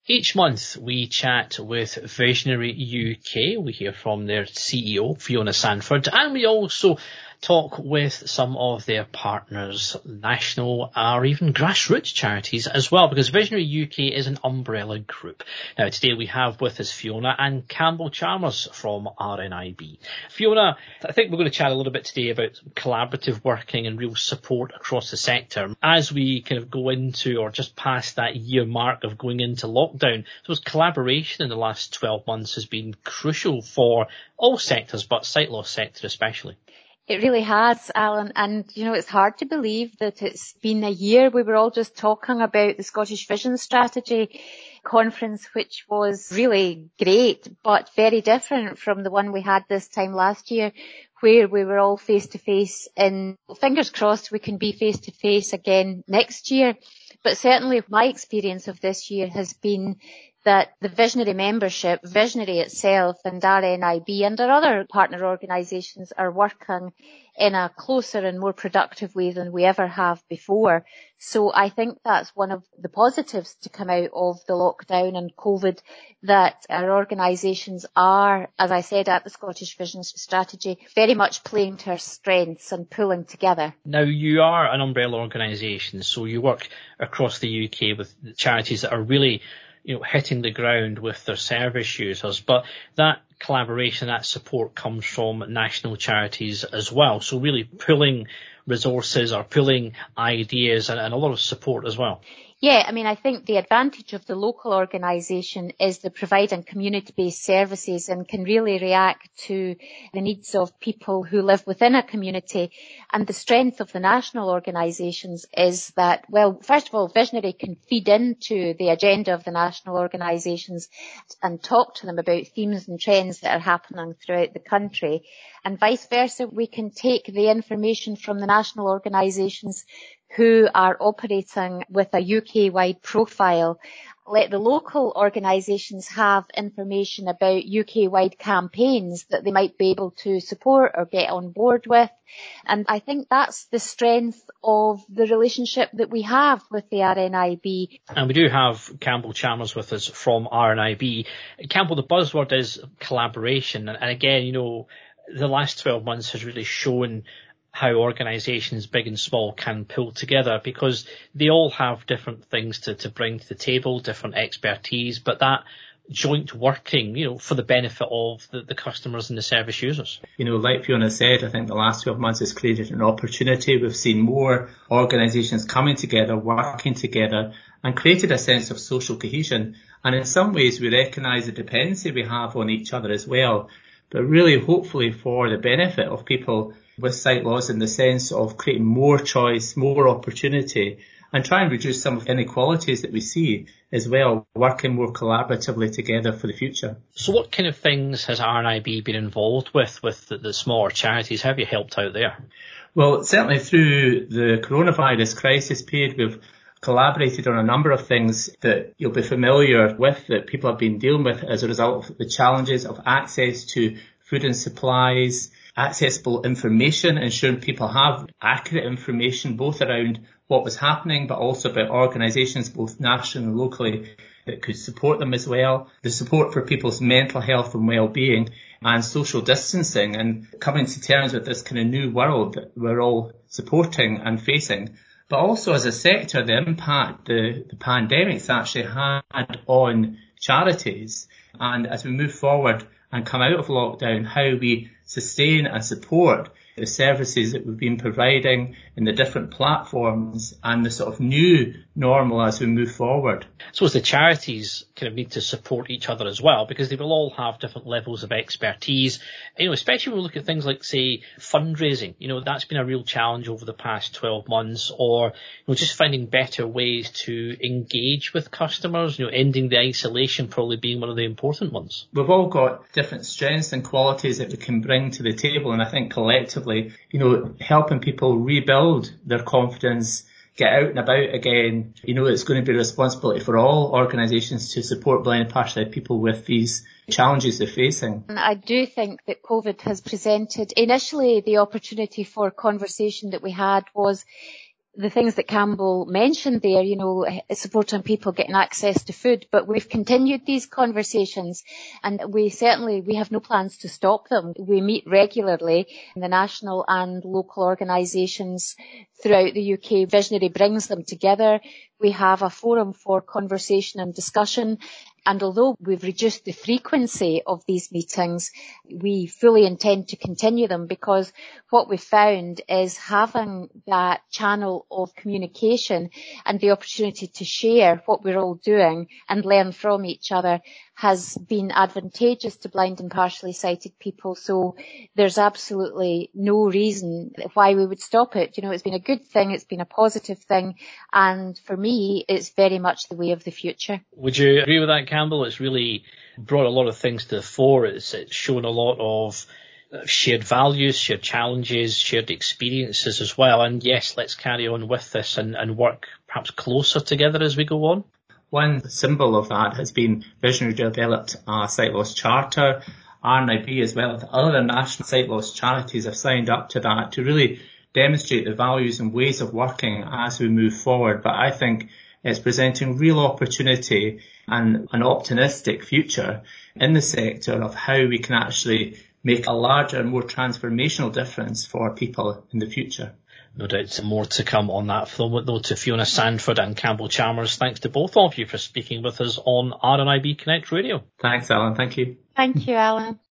Each month we chat with Visionary UK. We hear from their CEO, Fiona Sanford, and we also talk with some of their partners, national or even grassroots charities as well, because Visionary UK is an umbrella group. Now today we have with us Fiona and Campbell Chalmers from RNIB. Fiona, I think we're going to chat a little bit today about collaborative working and real support across the sector. As we kind of go into or just past that year mark of going into lockdown, so collaboration in the last 12 months has been crucial for all sectors, but sight loss sector especially. It really has, Alan, and it's hard to believe that it's been a year. We were all just talking about the Scottish Vision Strategy conference, which was really great, but very different from the one we had this time last year, where we were all face-to-face, and fingers crossed we can be face-to-face again next year. But certainly my experience of this year has been that the Visionary membership, Visionary itself and RNIB and our other partner organisations are working in a closer and more productive way than we ever have before. So I think that's one of the positives to come out of the lockdown and COVID, that our organisations are, as I said at the Scottish Vision Strategy, very much playing to our strengths and pulling together. Now you are an umbrella organisation, so you work across the UK with charities that are really hitting the ground with their service users, but that collaboration, that support comes from national charities as well. So really pulling resources or pulling ideas and a lot of support as well. Yeah, I think the advantage of the local organisation is they're providing community-based services and can really react to the needs of people who live within a community. And the strength of the national organisations is that, well, first of all, Visionary can feed into the agenda of the national organisations and talk to them about themes and trends that are happening throughout the country. And vice versa, we can take the information from the national organisations who are operating with a UK-wide profile, let the local organisations have information about UK-wide campaigns that they might be able to support or get on board with. And I think that's the strength of the relationship that we have with the RNIB. And we do have Campbell Chalmers with us from RNIB. Campbell, the buzzword is collaboration. And again, the last 12 months has really shown how organisations big and small can pull together, because they all have different things to bring to the table, different expertise, but that joint working, for the benefit of the customers and the service users. Like Fiona said, I think the last 12 months has created an opportunity. We've seen more organisations coming together, working together, and created a sense of social cohesion. And in some ways, we recognise the dependency we have on each other as well, but really hopefully for the benefit of people with sight loss, in the sense of creating more choice, more opportunity, and try and reduce some of the inequalities that we see as well, working more collaboratively together for the future. So what kind of things has RNIB been involved with the smaller charities? How have you helped out there? Well, certainly through the coronavirus crisis period, we've collaborated on a number of things that you'll be familiar with, that people have been dealing with as a result of the challenges of access to food and supplies, accessible information, ensuring people have accurate information both around what was happening, but also about organisations both nationally and locally that could support them as well. The support for people's mental health and well-being, and social distancing, and coming to terms with this kind of new world that we're all supporting and facing. But also as a sector, the impact the pandemic's actually had on charities. And as we move forward and come out of lockdown, how we sustain and support the services that we've been providing in the different platforms and the sort of new normal as we move forward. So as the charities kind of need to support each other as well, because they will all have different levels of expertise, especially when we look at things like, say, fundraising. That's been a real challenge over the past 12 months, or just finding better ways to engage with customers, ending the isolation probably being one of the important ones. We've all got different strengths and qualities that we can bring to the table, and I think collectively, helping people rebuild their confidence, get out and about again. It's going to be a responsibility for all organisations to support blind and partially sighted people with these challenges they're facing. I do think that COVID has presented, initially the opportunity for conversation that we had was the things that Campbell mentioned there, supporting people getting access to food, but we've continued these conversations and we have no plans to stop them. We meet regularly in the national and local organisations throughout the UK. Visionary brings them together. We have a forum for conversation and discussion. And although we've reduced the frequency of these meetings, we fully intend to continue them, because what we've found is having that channel of communication and the opportunity to share what we're all doing and learn from each other has been advantageous to blind and partially sighted people. So there's absolutely no reason why we would stop it. It's been a good thing. It's been a positive thing. And for me, it's very much the way of the future. Would you agree with that, Campbell? It's really brought a lot of things to the fore. It's shown a lot of shared values, shared challenges, shared experiences as well. And yes, let's carry on with this and work perhaps closer together as we go on. One symbol of that has been Visionary developed a sight loss charter. RNIB as well as other national sight loss charities have signed up to that to really demonstrate the values and ways of working as we move forward. But I think it's presenting real opportunity and an optimistic future in the sector of how we can actually make a larger and more transformational difference for people in the future. No doubt more to come on that front, though, to Fiona Sandford and Campbell Chalmers. Thanks to both of you for speaking with us on RNIB Connect Radio. Thanks, Alan. Thank you. Thank you, Alan.